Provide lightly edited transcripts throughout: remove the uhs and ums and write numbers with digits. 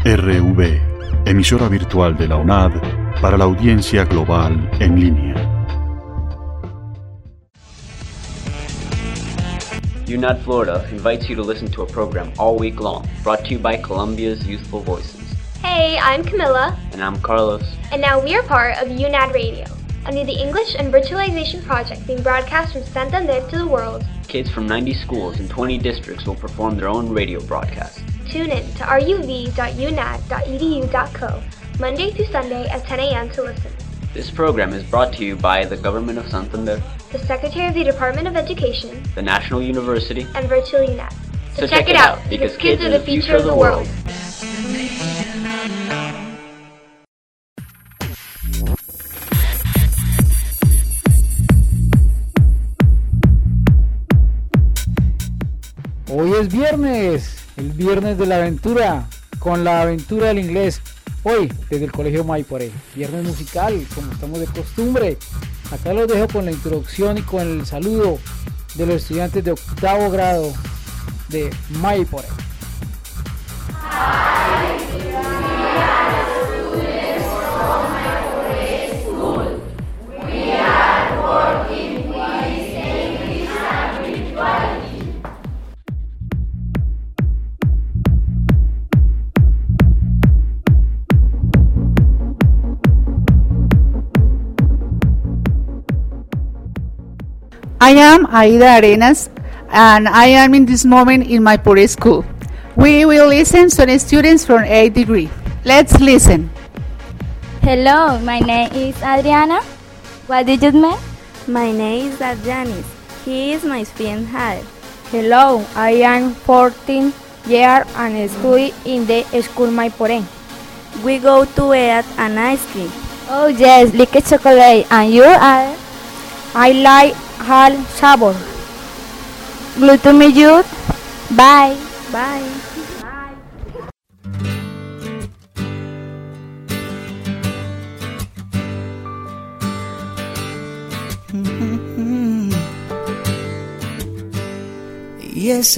RV, emisora virtual de la UNAD para la audiencia global en línea. UNAD Florida invites you to listen to a program all week long, brought to you by Columbia's Youthful Voices. Hey, I'm Camilla. And I'm Carlos. And now we are part of UNAD Radio, a new English and virtualization project being broadcast from Santander to the world. Kids from 90 schools in 20 districts will perform their own radio broadcast. Tune in to ruv.unad.edu.co, Monday through Sunday at 10 a.m. to listen. This program is brought to you by the Government of Santander, the Secretary of the Department of Education, the National University, and Virtual UNAD. So check it out, because kids are the future of the world. Hoy es viernes, el viernes de la aventura, con la aventura del inglés. Hoy, desde el Colegio Maiporé, viernes musical, como estamos de costumbre. Acá los dejo con la introducción y con el saludo de los estudiantes de 8º grado de Maiporé. I am Aida Arenas, and I am in this moment in my Puri school. We will listen to the students from 8th degree. Let's listen. Hello, my name is Adriana. What did you mean? My name is Adjanis. He is my friend Jade. Hello, I am 14 years and study in the school Maiporé. We go to eat an ice cream. Oh yes, like chocolate. And you are? I like all sabor. Glad to meet you. Bye. Bye. Y es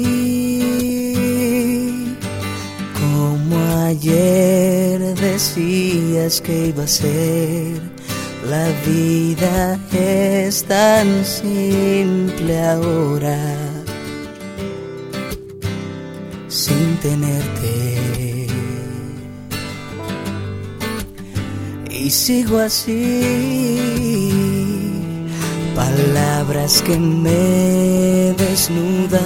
así como ayer decías que iba a ser. La vida es tan simple ahora, sin tenerte. Y sigo así, palabras que me desnudan,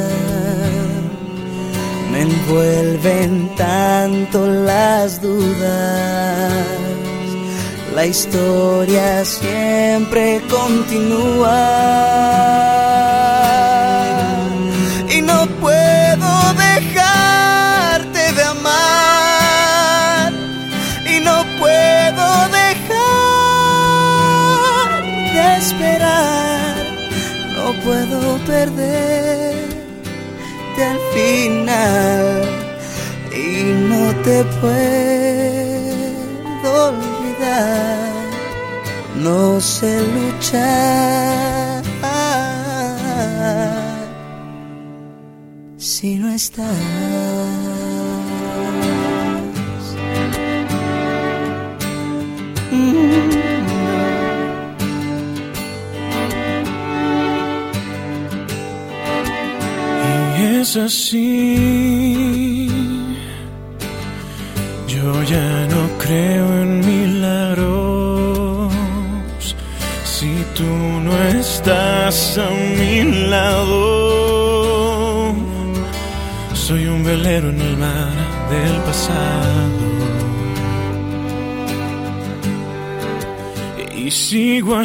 me envuelven tanto las dudas. La historia siempre continúa y no puedo dejarte de amar, y no puedo dejar de esperar, no puedo perderte al final y no te puedo olvidar. No sé luchar si no estás. Y es así, yo ya no creo en milagros si tú no estás a mi lado. Soy un velero en el mar del pasado y sigo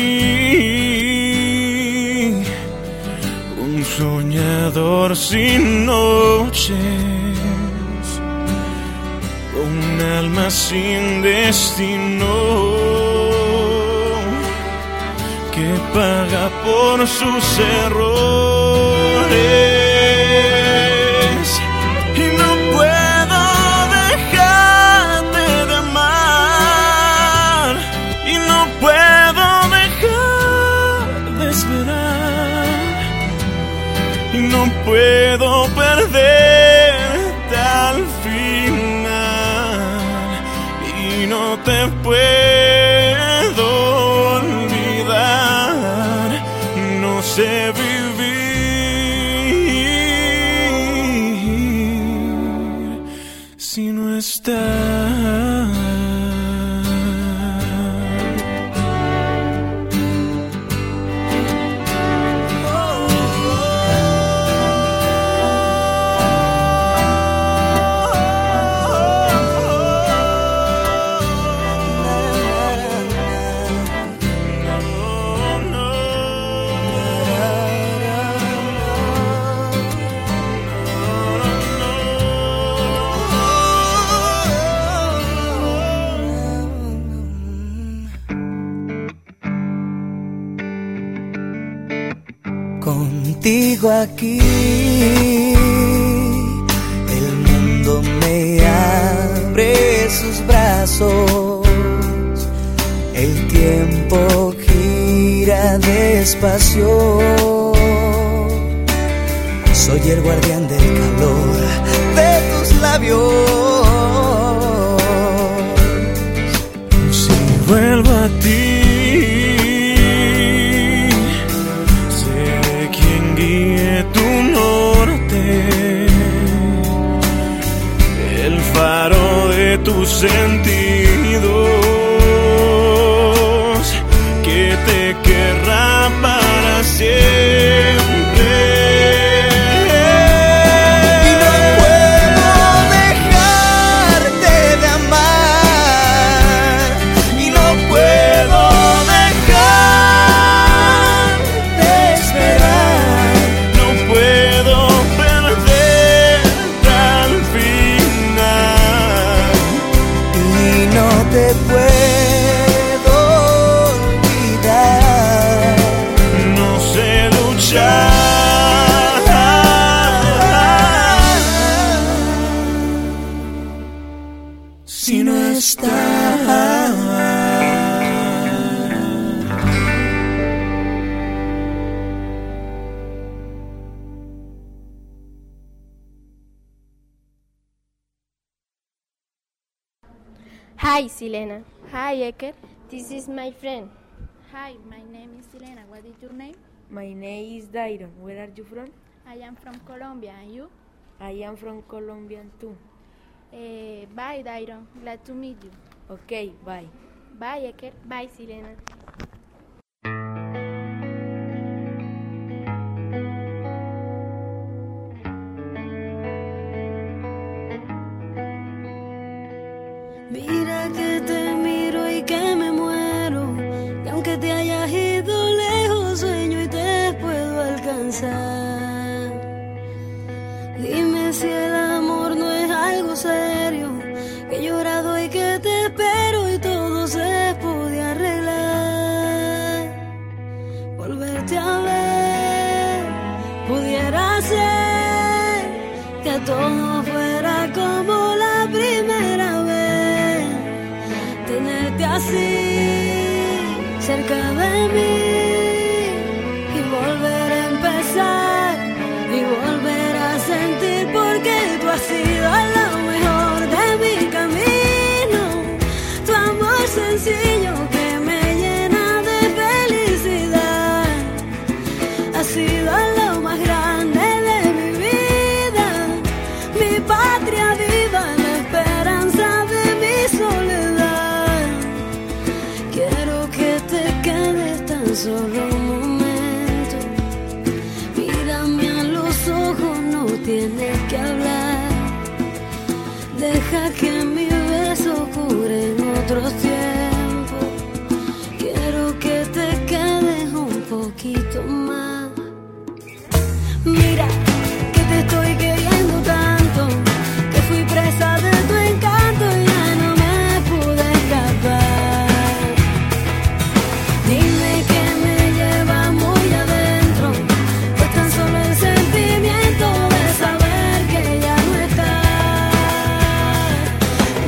así, un soñador sin noches, un alma sin destino, que paga por sus errores. Y no puedo dejarte de amar, y no puedo dejar de esperar, y no puedo perderte al fin. contigo aquí, el mundo me abre sus brazos, el tiempo gira despacio. Soy el guardián del calor de tus labios. Si vuelvo a ti, seré quien guíe tu norte, el faro de tus sentidos, que te querrá para siempre. Si no estás. Hi, Silena. Hi, Eker. This is my friend. Hi, my name is Silena. What is your name? My name is Dairon. Where are you from? I am from Colombia. And you? I am from Colombia too. Bye, Dairon. Glad to meet you. Okay, bye. Bye, Eker. Bye, Silena. Mira que te miro y que me muero, y aunque te hayas ido lejos, sueño y te puedo alcanzar. Dime si el amor no es algo serio, que he llorado y que te espero y todo se puede arreglar. Volverte a ver pudiera ser que todo fuera como la primera vez, tenerte así cerca de mí y volver a empezar y volver a sentir, porque tú has sido lo mejor de mi camino, tu amor sencillo que me llena de felicidad, ha sido lo más grande de mi vida, mi patria viva, la esperanza de mi soledad. Quiero que te quedes tan solo un momento, mírame a los ojos, no tienes que hablar, deja que mi beso cure en otros tiempos, quiero que te quedes un poquito más. Mira que te estoy queriendo tanto, que fui presa de tu encanto y ya no me pude escapar. Dime que me lleva muy adentro, pues tan solo el sentimiento de saber que ya no estás.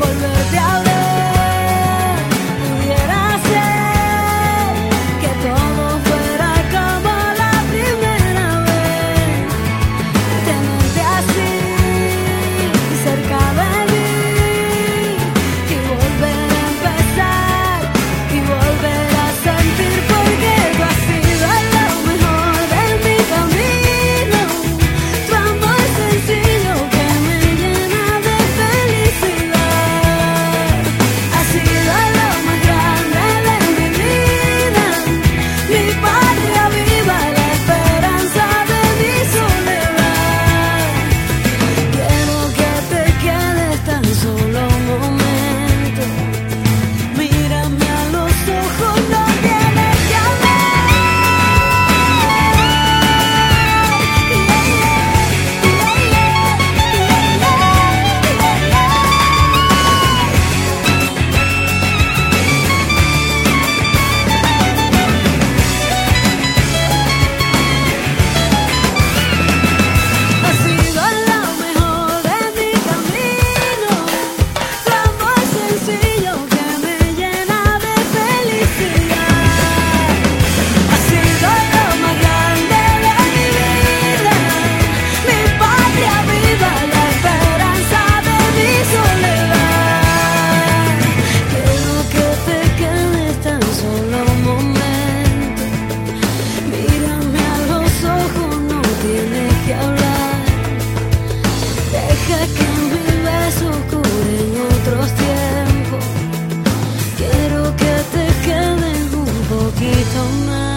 que mis besos cubren otros tiempos. Quiero que te queden un poquito más.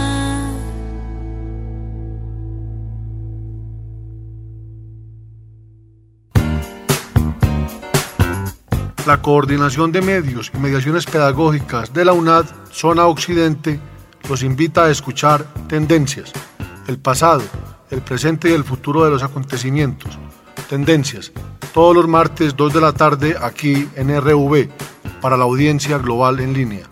La Coordinación de Medios y Mediaciones Pedagógicas de la UNAD, Zona Occidente, los invita a escuchar Tendencias, el pasado, el presente y el futuro de los acontecimientos. Tendencias, todos los martes 2 de la tarde aquí en RV, para la audiencia global en línea.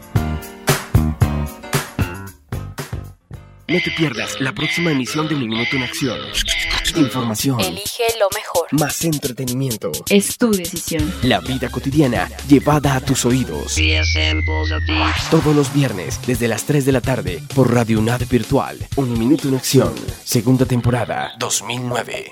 No te pierdas la próxima emisión de Un Minuto en Acción. Información. Elige lo mejor. Más entretenimiento. Es tu decisión. La vida cotidiana llevada a tus oídos. Todos los viernes desde las 3 de la tarde por Radio UNAD Virtual. Un Minuto en Acción. Segunda temporada 2009.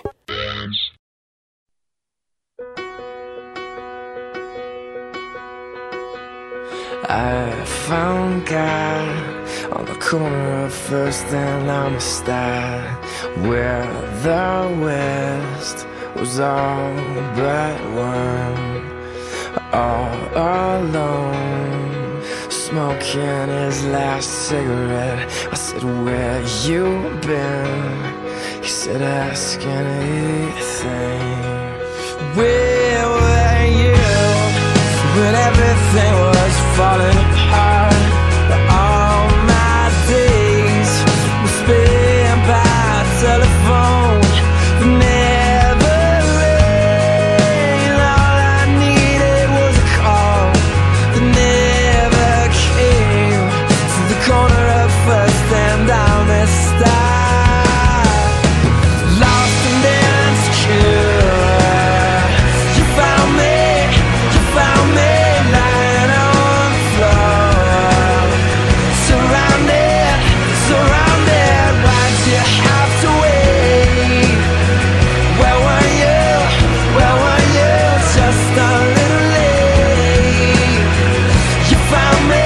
I found God on the corner of First and Amistad, where the West was all but one, all alone, smoking his last cigarette. I said, where you been? He said, ask anything. Where were you when everything was falling apart? All my days were spent by telephone, but never rain. All I needed was a call that never came. To the corner of First and Amistad, lost and insecure. You found me, lying on the floor, surrounded. Why'd you have to wait? Where were you? Just a little late. You found me.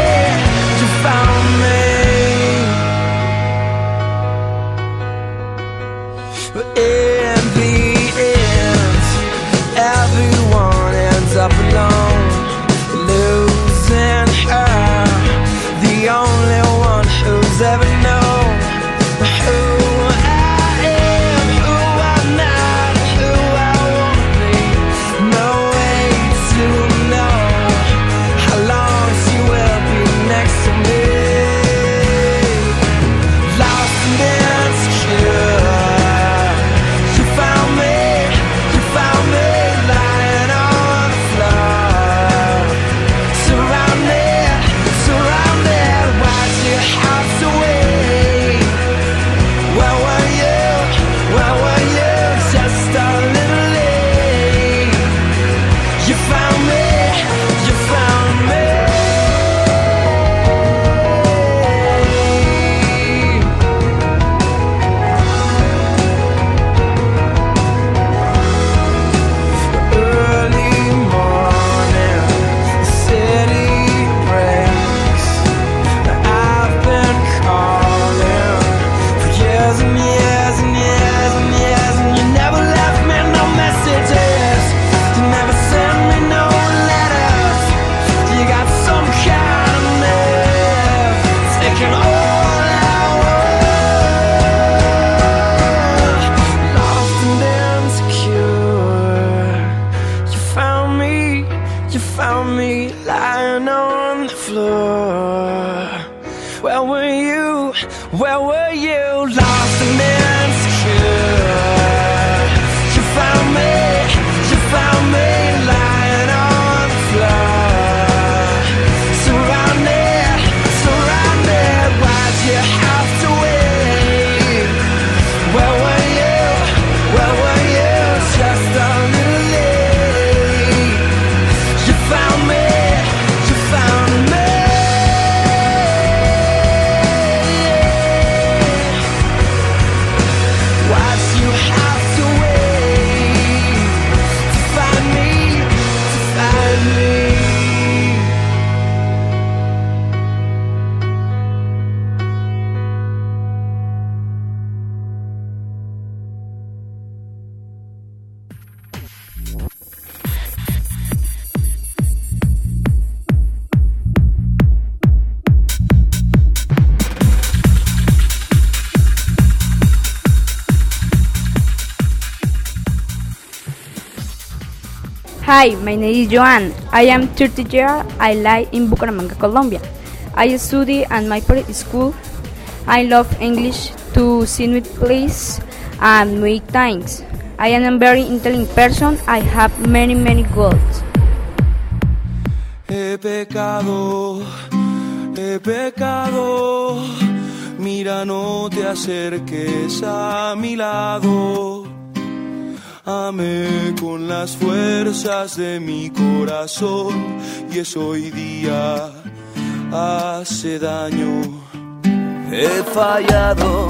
But in the end, everyone ends up alone, losing her, the only one who's ever known who I am, who I'm not, who I won't be. No way to know how long she will be next to me. Lost and insecure. You found me, lying on the floor, surrounded. Why'd you have to wait? Where were you? Just a little late. You found me. Early morning, the city breaks. I've been calling for years and years, and you never left me no messages. You never sent me no letters. You got some kind of nerve, taking all I want. Lost and insecure. You found me lying on the floor. Where were you? Lost and insecure. You found me, lying on the floor, surrounded. Why'd you have to wait? Where were you? Just a little late. You found me. Hi, my name is Joan. I am 30 years. I live in Bucaramanga, Colombia. I study at my school. I love English to sing with plays and make things. I am a very intelligent person. I have many goals. He pecado, mira no te acerques a mi lado. Amé con las fuerzas de mi corazón y eso hoy día hace daño. He fallado,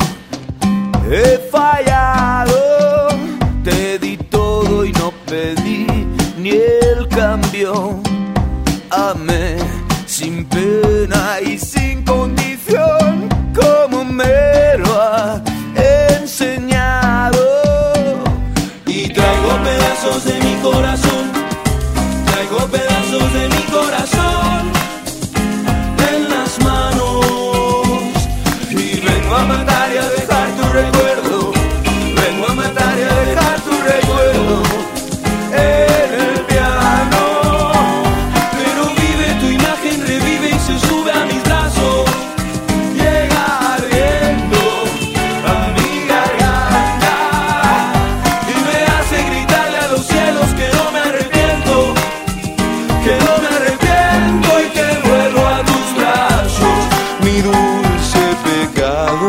te di todo y no pedí ni el cambio. Amé sin pena y sin condición, como me lo ha enseñado. Y traigo pedazos de mi corazón, traigo pedazos de mi corazón en las manos. Y vengo a matar y a dejar tu recuerdo, vengo a matar y a dejar tu recuerdo en el piano. Pero vive tu imagen, revive y se sube a mis brazos. Llega ardiendo a mi garganta y me hace gritarle a los cielos que no me arrepiento, que no me arrepiento y que vuelvo a tus brazos, mi dulce pecado.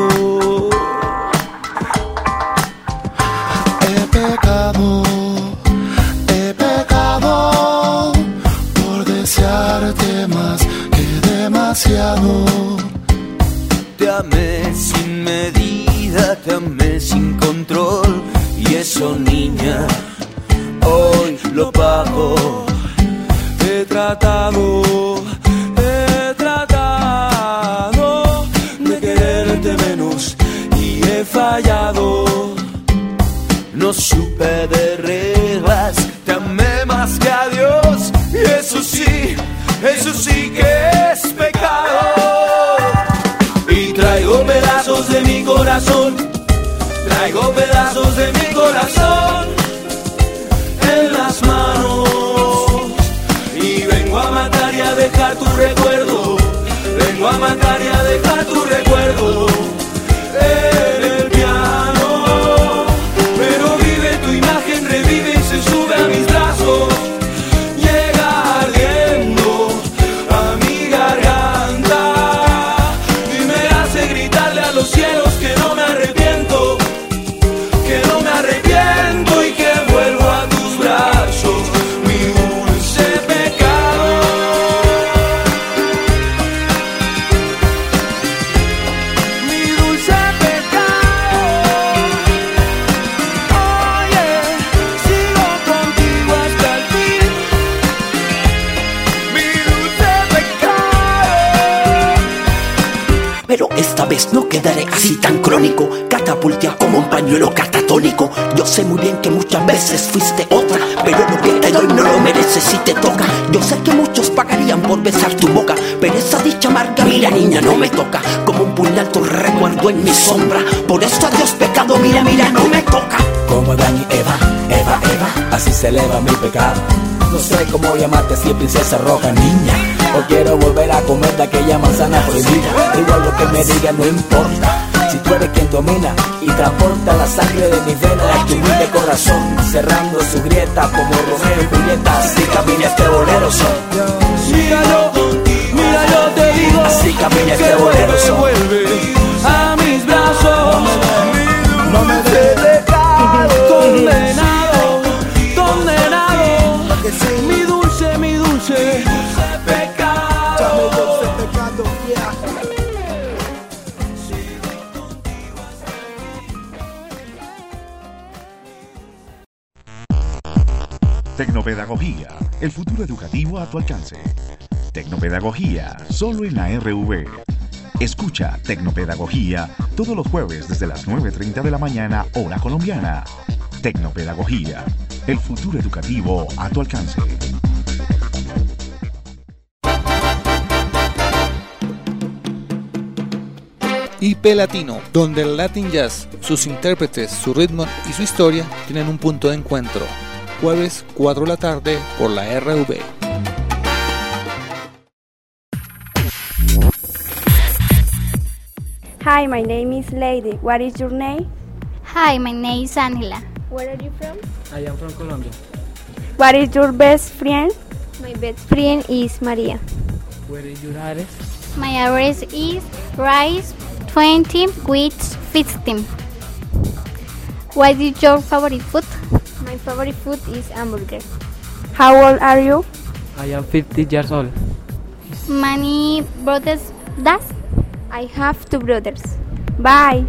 He pecado por desearte más que demasiado. Te amé sin medida, te amé sin control y eso, niña, hoy lo pago. He tratado de quererte menos y he fallado. No supe de reglas, te amé más que a Dios y eso sí que es pecado. Y traigo pedazos de mi corazón, traigo pedazos de mi corazón en las manos. Y vengo a matar y a dejar tu recuerdo, vengo a matar y a dejar tu recuerdo en el piano. Pero vive tu imagen, revive y se sube a mis brazos. Llega ardiendo a mi garganta y me hace gritarle a los cielos que no me arrepiento, que no me arrepiento y que vuelvo a tus brazos, mi dulce pecado. Mi dulce pecado. Oye, sigo contigo hasta el fin. Mi dulce pecado. Pero esta vez no quedaré así tan crónico, catapultea como un pañuelo catatónico. Yo sé muy bien que muchas veces fuiste otra, pero lo que te doy no lo mereces si te toca. Yo sé que muchos pagarían por besar tu boca, pero esa dicha amarga, mira niña, no me toca. Como un puñal tu recuerdo en mi sombra, por eso adiós pecado, mira, no me toca. Como Adán y Eva, así se eleva mi pecado. No sé cómo llamarte si es princesa roja, niña, o quiero volver a comer de aquella manzana prohibida. Igual lo que me diga no importa, si tú eres quien domina y transporta la sangre de mi vena a tu humilde corazón, cerrando su grieta como Romeo y Julieta. Así camina este bolero son. Mira yo te digo, así camina este bolero son. Vuelve a mis brazos, no me dejes condenado, mi dulce pecado. Tecnopedagogía, el futuro educativo a tu alcance. Tecnopedagogía, solo en la RV. Escucha Tecnopedagogía todos los jueves desde las 9:30 de la mañana, hora colombiana. Tecnopedagogía, el futuro educativo a tu alcance. IP Latino, donde el Latin Jazz, sus intérpretes, su ritmo y su historia tienen un punto de encuentro. jueves 4 de la tarde por la RV. Hi, my name is Lady. What is your name? Hi, my name is Angela. Where are you from? I am from Colombia. What is your best friend? My best friend is Maria. Where is your address? My address is Rice 20 with 15. What is your favorite food? My favorite food is hamburger. How old are you? I am 50 years old. Many brothers does? I have 2 brothers. Bye.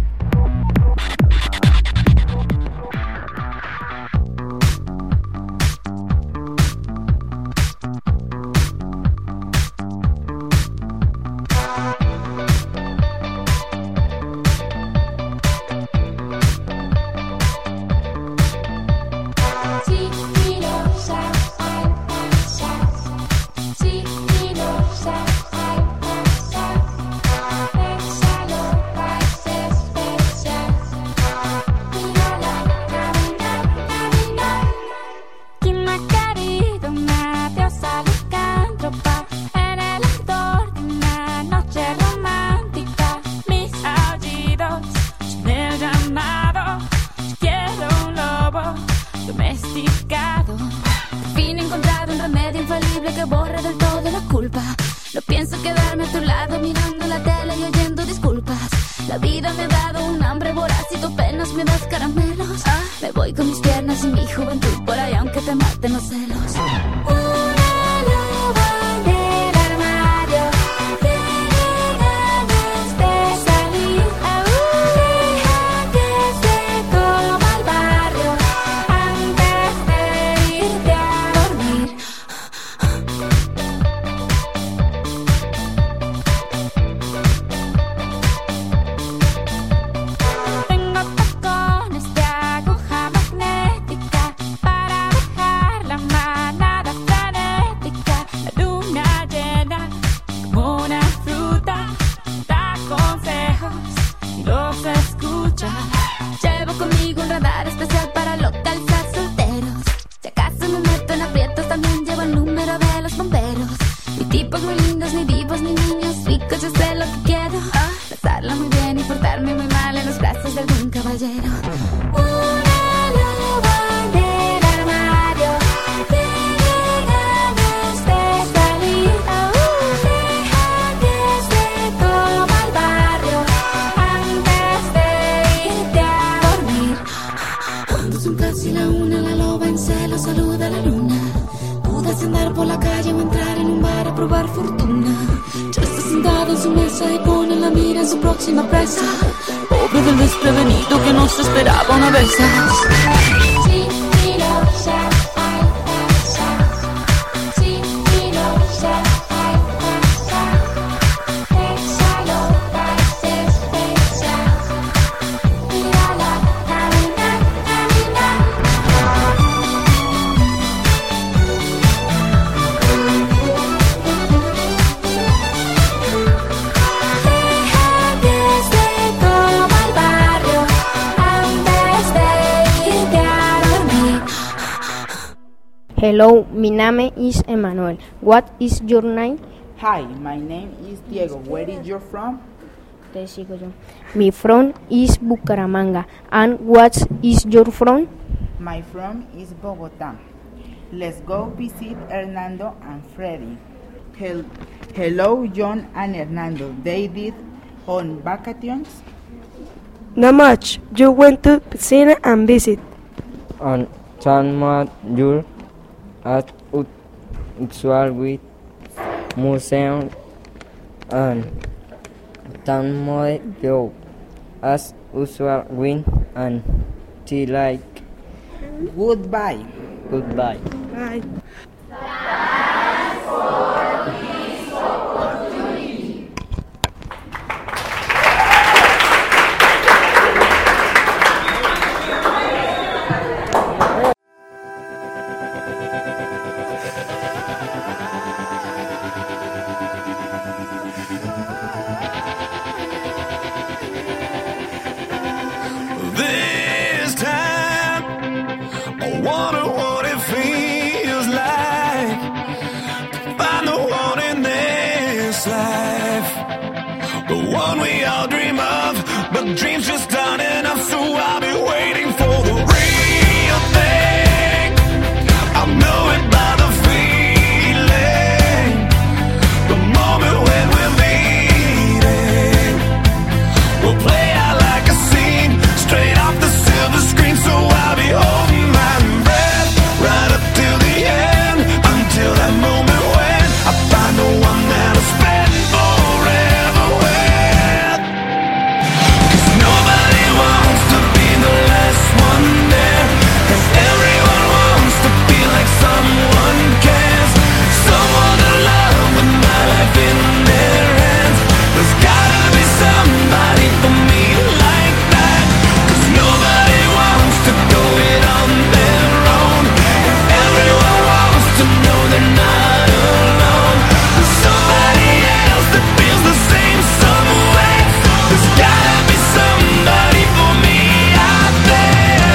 Hello, my name is Emmanuel. What is your name? Hi, my name is Diego. Where is you from? Te sigo yo. My from is Bucaramanga. And what is your from? My from is Bogotá. Let's go visit Hernando and Freddy. Hello, John and Hernando. They did on vacations? Not much. You went to piscina and visit. On San Mayor as usual with museum and San Mayor as usual win and tea like. Goodbye. Goodbye. Bye. Thanks for this opportunity. This time I wanna the dream's just done enough, so I'll be waiting for the real thing. I'll know it by the feeling, the moment when we're meeting. We'll play out like a scene, straight off the silver screen, so I'll be holding my breath right up till the end, until that moment when I find the one that'll spend forever with. 'Cause nobody wants to be the last one there, and everyone wants to feel like someone cares, someone to love with my life in their hands. There's gotta be somebody for me like that, 'cause nobody wants to go it on their own, and everyone wants to know they're not alone. There's somebody else that feels the same some way. There's gotta be somebody for me out there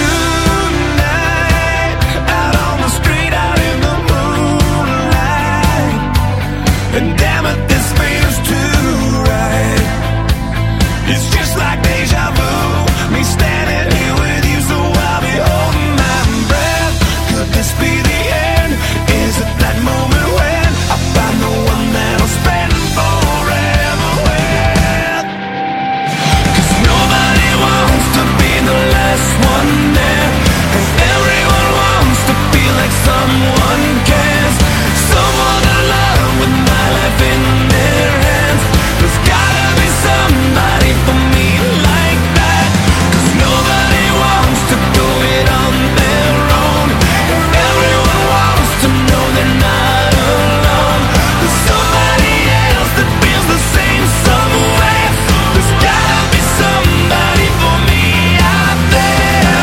tonight, out on the street, out in the moonlight. And damn it, this feels too right. It's just like deja vu, me standing here with you, so I'll be holding my breath. Could this be the end? Is it that moment when I find the one that'll spend forever with? 'Cause nobody wants to be the last one there, and everyone wants to feel like someone cares, someone to love with my life in their hands. There's gotta be somebody for me like that, 'cause nobody wants to do it on their own, and everyone wants to know they're not alone. There's somebody else that feels the same some way. There's gotta be somebody for me out there.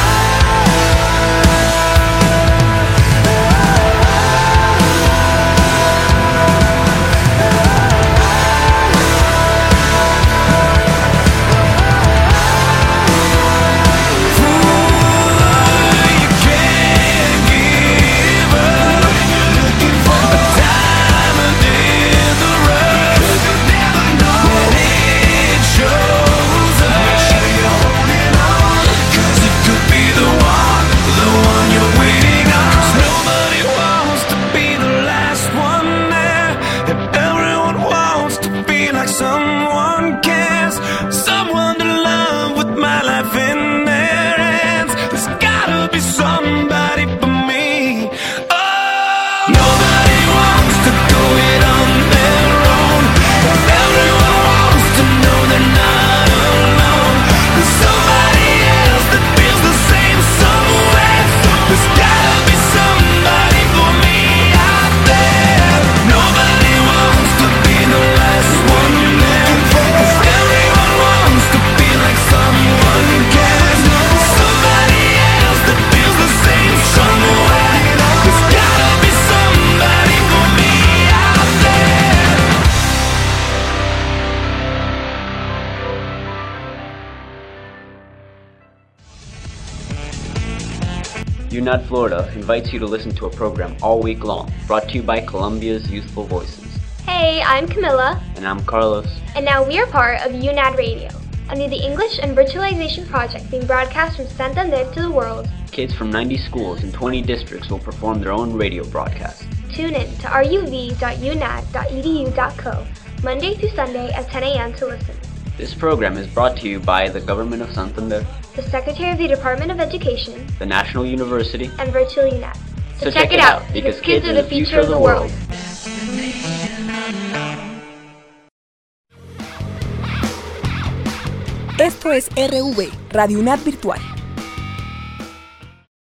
Someone cares, someone to love with my life in their hands. There's gotta be somebody for me. Oh, nobody wants to do it on their own, everyone wants to know they're not alone. There's somebody else that feels the same some way. There's gotta be somebody for me out there. Nobody wants to be the last one there, 'cause everyone wants to feel like someone cares, somebody else that feels the same some way. There's gotta be somebody for me out there. UNAD Florida invites you to listen to a program all week long, brought to you by Columbia's Youthful Voices. Hey, I'm Camilla, And I'm Carlos. and now we are part of UNAD Radio, a new English and virtualization project being broadcast from Santander to the world. Kids from 90 schools in 20 districts will perform their own radio broadcast. Tune in to ruv.unad.edu.co Monday through Sunday at 10 a.m. to listen. This program is brought to you by the Government of Santander, The Secretary of the Department of Education, the National University, and Virtual UNAD. So check it out, because kids are the future of the world. Esto es RV, Radio UNAD Virtual.